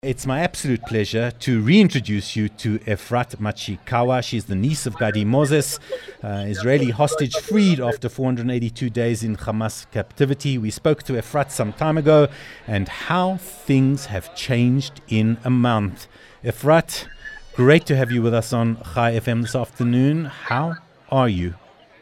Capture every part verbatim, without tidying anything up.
It's my absolute pleasure to reintroduce you to Efrat Machikawa. She's the niece of Gadi Moses, uh, Israeli hostage freed after four hundred eighty-two days in Hamas captivity. We spoke to Efrat some time ago and how things have changed in a month. Efrat, great to have you with us on Chai F M this afternoon. How are you?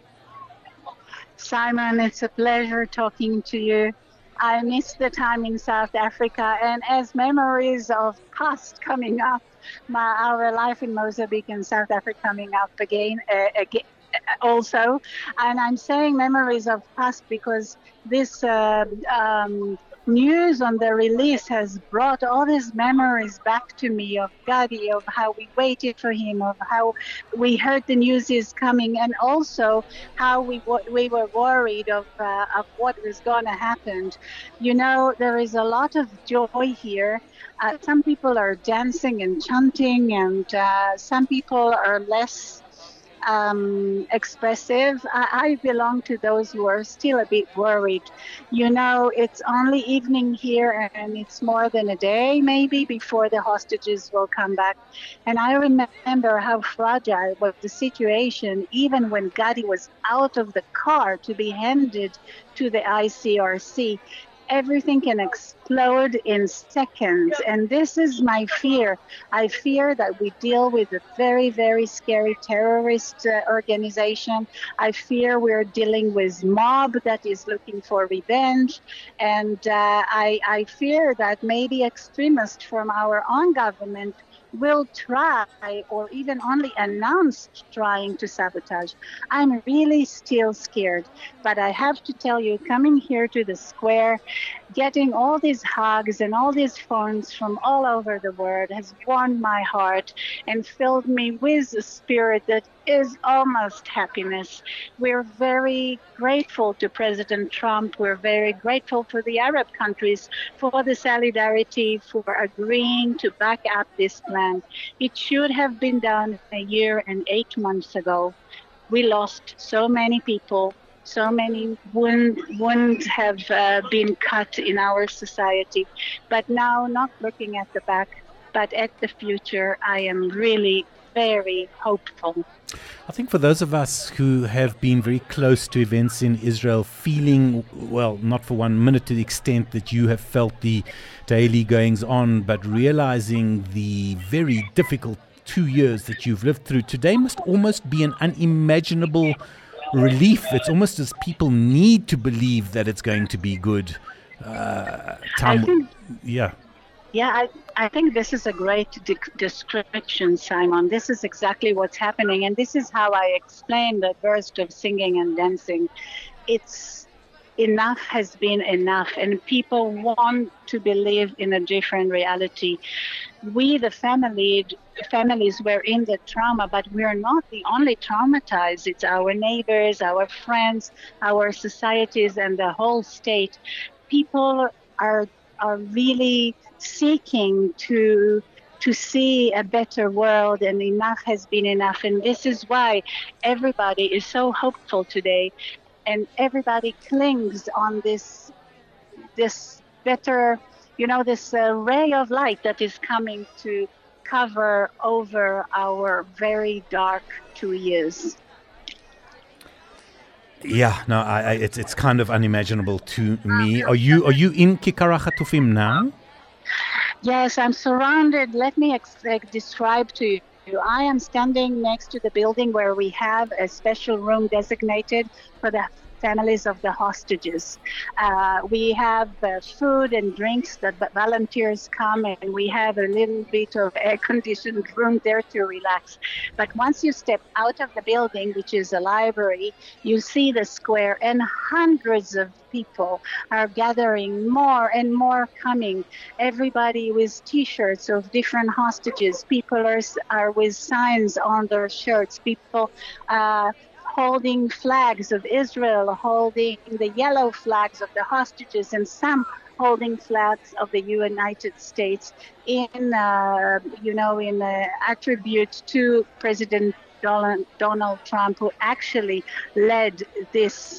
Simon, it's a pleasure talking to you. I miss the time in South Africa, and as memories of past coming up, my, our life in Mozambique and South Africa coming up again, uh, again also. And I'm saying memories of past because this uh, um, news on the release has brought all these memories back to me of Gadi, of how we waited for him, of how we heard the news is coming, and also how we we were worried of uh, of what was going to happen. You know, there is a lot of joy here. Uh, some people are dancing and chanting, and uh, some people are less um, expressive. I, I belong to those who are still a bit worried. You know, it's only evening here and it's more than a day maybe before the hostages will come back. And I remember how fragile was the situation even when Gadi was out of the car to be handed to the I C R C. Everything can explode in seconds. And this is my fear. I fear that we deal with a very, very scary terrorist uh, organization. I fear we're dealing with mob that is looking for revenge. And uh, I, I fear that maybe extremists from our own government will try or even only announce trying to sabotage. I'm really still scared. But I have to tell you, coming here to the square, getting all these hugs and all these phones from all over the world has warmed my heart and filled me with a spirit that is almost happiness. We're very grateful to President Trump. We're very grateful for the Arab countries for the solidarity, for agreeing to back up this plan. It should have been done a year and eight months ago. We lost so many people. So many wound, wounds have uh, been cut in our society. But now, not looking at the back, but at the future, I am really very hopeful. I think for those of us who have been very close to events in Israel, feeling, well, not for one minute to the extent that you have felt the daily goings on, but realizing the very difficult two years that you've lived through, today must almost be an unimaginable relief. It's almost as people need to believe that it's going to be good. Uh, time, I think, yeah. Yeah, I, I think this is a great de- description, Simon. This is exactly what's happening. And this is how I explain the burst of singing and dancing. It's enough has been enough. And people want to believe in a different reality. We, the family, families, were in the trauma, but we're not the only traumatized. It's our neighbors, our friends, our societies, and the whole state. People are are really seeking to to see a better world, and enough has been enough. And this is why everybody is so hopeful today, and everybody clings on this this better, you know, this uh, ray of light that is coming to cover over our very dark two years. Yeah, no, I, I, it's it's kind of unimaginable to me. Are you are you in Kikar HaChatufim now? Yes, I'm surrounded. Let me ex- describe to you. I am standing next to the building where we have a special room designated for the families of the hostages. Uh, we have uh, food and drinks that volunteers come, and we have a little bit of air-conditioned room there to relax. But once you step out of the building, which is a library, you see the square, and hundreds of people are gathering, more and more coming. Everybody with T-shirts of different hostages. People are, are with signs on their shirts. People uh, holding flags of Israel, holding the yellow flags of the hostages, and some holding flags of the United States in, uh, you know, in uh, attribute to President Donald, Donald Trump, who actually led this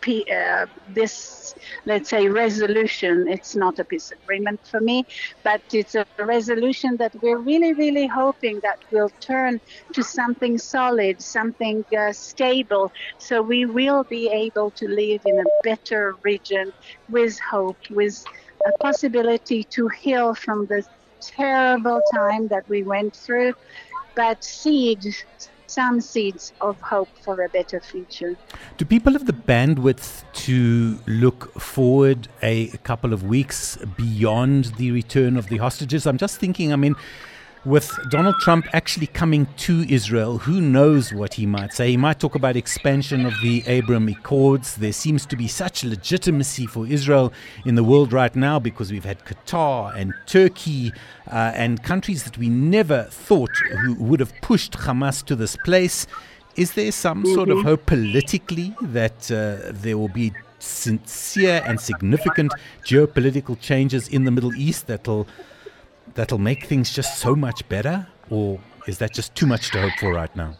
uh, this, let's say, resolution. It's not a peace agreement for me, but it's a resolution that we're really, really hoping that will turn to something solid, something uh, stable, so we will be able to live in a better region with hope, with a possibility to heal from the terrible time that we went through, but seed some seeds of hope for a better future. Do people have the bandwidth to look forward a, a couple of weeks beyond the return of the hostages? I'm just thinking, I mean, with Donald Trump actually coming to Israel, who knows what he might say? He might talk about expansion of the Abraham Accords. There seems to be such legitimacy for Israel in the world right now because we've had Qatar and Turkey uh, and countries that we never thought who would have pushed Hamas to this place. Is there some mm-hmm. sort of hope politically that uh, there will be sincere and significant geopolitical changes in the Middle East that'll that'll make things just so much better? Or is that just too much to hope for right now?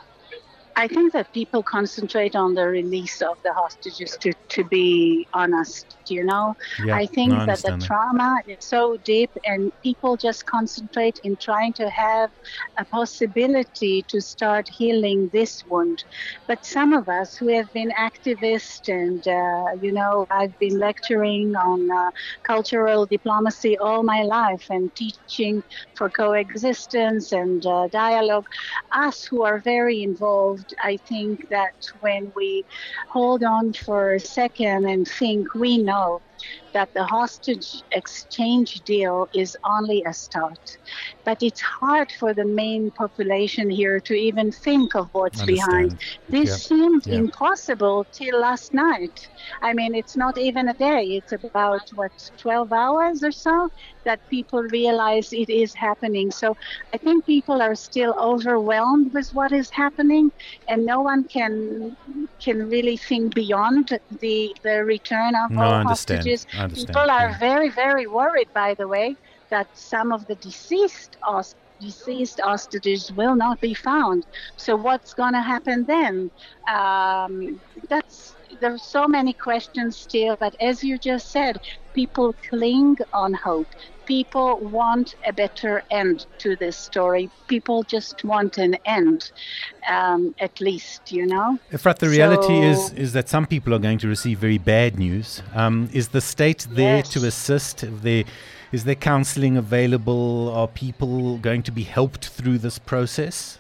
I think that people concentrate on the release of the hostages, to, to be honest, you know. Yeah, I think no, I that the that. trauma is so deep and people just concentrate in trying to have a possibility to start healing this wound. But some of us who have been activists and, uh, you know, I've been lecturing on uh, cultural diplomacy all my life and teaching for coexistence and uh, dialogue, us who are very involved, I think that when we hold on for a second and think, we know that the hostage exchange deal is only a start. But it's hard for the main population here to even think of what's Understand. behind. This Yeah. seemed Yeah. impossible till last night. I mean, it's not even a day. It's about, what, twelve hours or so that people realize it is happening. So I think people are still overwhelmed with what is happening, and no one can can really think beyond the, the return of No, all I understand. hostages. I understand. People are Yeah. very, very worried, by the way, that some of the deceased host- deceased hostages will not be found. So what's going to happen then? Um, that's there's so many questions still, but as you just said, people cling on hope. People want a better end to this story. People just want an end, um, at least, you know. Efrat, the reality So- is is that some people are going to receive very bad news. Um, is the state there Yes. to assist? Is there, is there counseling available? Are people going to be helped through this process?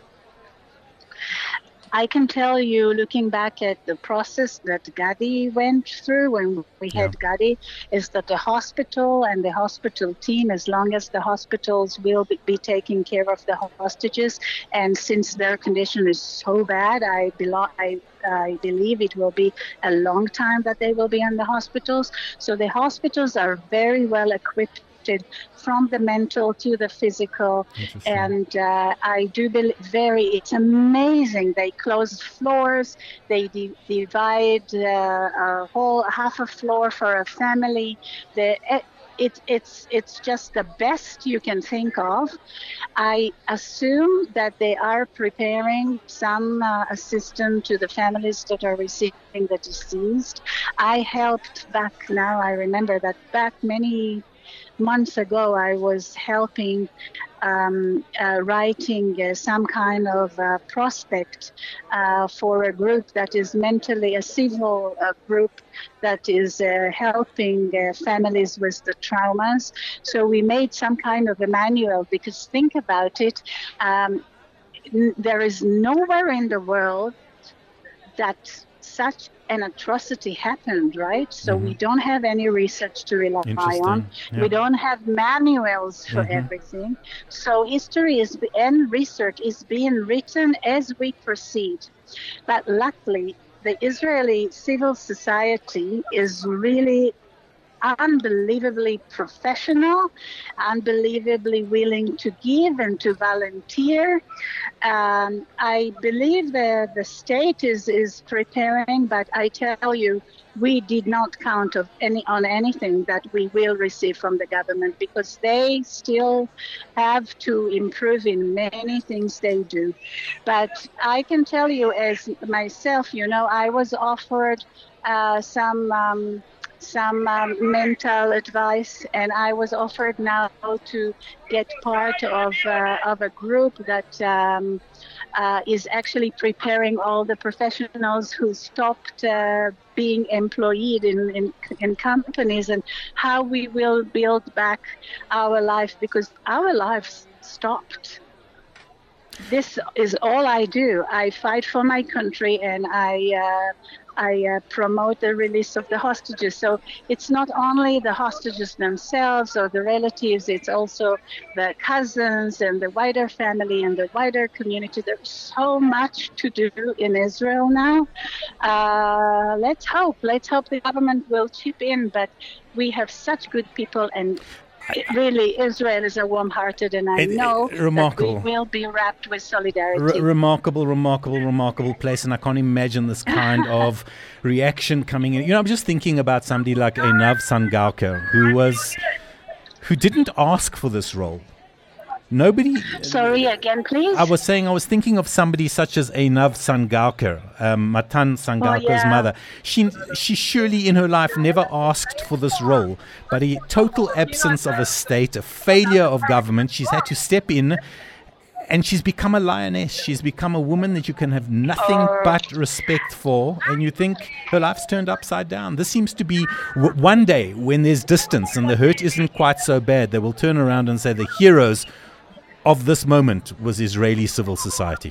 I can tell you, looking back at the process that Gadi went through when we had Yeah. Gadi, is that the hospital and the hospital team, as long as the hospitals will be, be taking care of the hostages, and since their condition is so bad, I, belo- I, I believe it will be a long time that they will be in the hospitals. So the hospitals are very well equipped from the mental to the physical, Interesting. and uh, I do believe very, it's amazing. They close floors, they di- divide uh, a whole half a floor for a family. The, it, it, it's it's just the best you can think of. I assume that they are preparing some uh, assistance to the families that are receiving the deceased. I helped back now, I remember that back many months ago, I was helping um, uh, writing uh, some kind of uh, prospect uh, for a group that is mentally, a civil uh, group that is uh, helping uh, families with the traumas. So we made some kind of a manual, because think about it, um, n- there is nowhere in the world that such an atrocity happened, right? So Mhm. we don't have any research to rely Interesting. on. Yeah. We don't have manuals for Mhm. everything. So history is and research is being written as we proceed. But luckily, the Israeli civil society is really, unbelievably professional, unbelievably willing to give and to volunteer. Um, I believe that the state is, is preparing, but I tell you, we did not count of any on anything that we will receive from the government, because they still have to improve in many things they do. But I can tell you, as myself, you know, I was offered uh, some um, some um, mental advice, and I was offered now to get part of uh, of a group that um, uh, is actually preparing all the professionals who stopped uh, being employed in, in in companies, and how we will build back our life, because our lives stopped. This is all I do. I fight for my country, and I uh, I uh, promote the release of the hostages. So it's not only the hostages themselves or the relatives, it's also the cousins and the wider family and the wider community. There's so much to do in Israel now. Uh, let's hope, let's hope the government will chip in, but we have such good people, and it really, Israel is a warm-hearted, and I it, know it, remarkable. that we will be wrapped with solidarity. Re- remarkable, remarkable, remarkable place, and I can't imagine this kind of reaction coming in. You know, I'm just thinking about somebody like Einav Sangaoker, who was, who didn't ask for this role. Nobody. Sorry, again, please. I was saying I was thinking of somebody such as Einav Sangaoker, um, Matan Sangaoker's oh, yeah. mother. She she surely in her life never asked for this role, but a total absence of a state, a failure of government. She's had to step in, and she's become a lioness. She's become a woman that you can have nothing oh. but respect for, and you think her life's turned upside down. This seems to be w- one day when there's distance and the hurt isn't quite so bad, they will turn around and say the heroes of this moment was Israeli civil society.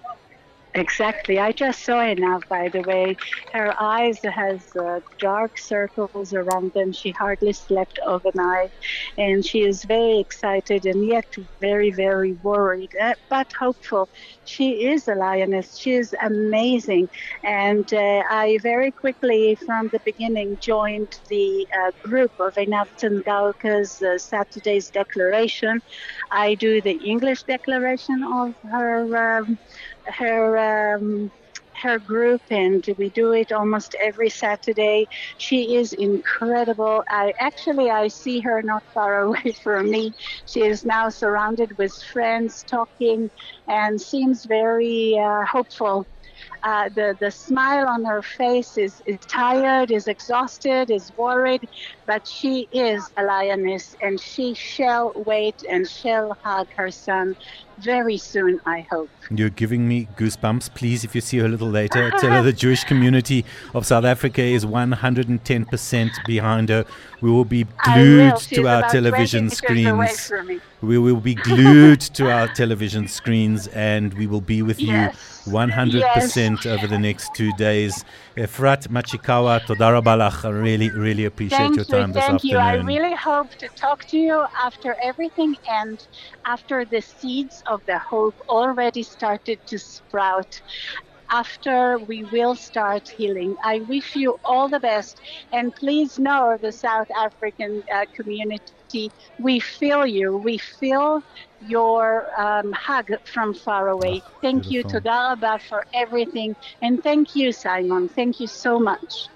Exactly. I just saw it now, by the way. Her eyes has uh, dark circles around them. She hardly slept overnight, and she is very excited and yet very, very worried, uh, but hopeful. She is a lioness. She is amazing. And uh, I very quickly, from the beginning, joined the uh, group of Einav Sangaoker's uh, Saturday's declaration. I do the English declaration of her um, her um, her group, and we do it almost every Saturday. She is incredible. I actually I see her not far away from me. She is now surrounded with friends, talking, and seems very uh, hopeful. Uh, the, the smile on her face is, is tired, is exhausted, is worried, but she is a lioness, and she shall wait and shall hug her son very soon, I hope. You're giving me goosebumps. Please, if you see her a little later, tell her the Jewish community of South Africa is one hundred ten percent behind her. We will be glued to our television screens. We will be glued to our television screens, and we will be with yes. you one hundred percent yes. over the next two days. Efrat Machikawa, toda rabba lach. I really, really appreciate thank your time you, this thank afternoon. Thank you. I really hope to talk to you after everything, and after the seeds of the hope already started to sprout. After we will start healing. I wish you all the best, and please know the South African uh, community, we feel you. We feel your um, hug from far away. Oh, thank beautiful. you, Toda Rabba, for everything, and thank you, Simon. Thank you so much.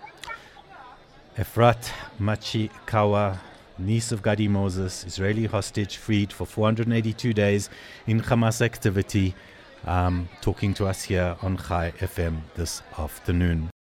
Efrat Machikawa, niece of Gadi Moses, Israeli hostage freed for four hundred eighty-two days in Hamas activity, um, talking to us here on Chai F M this afternoon.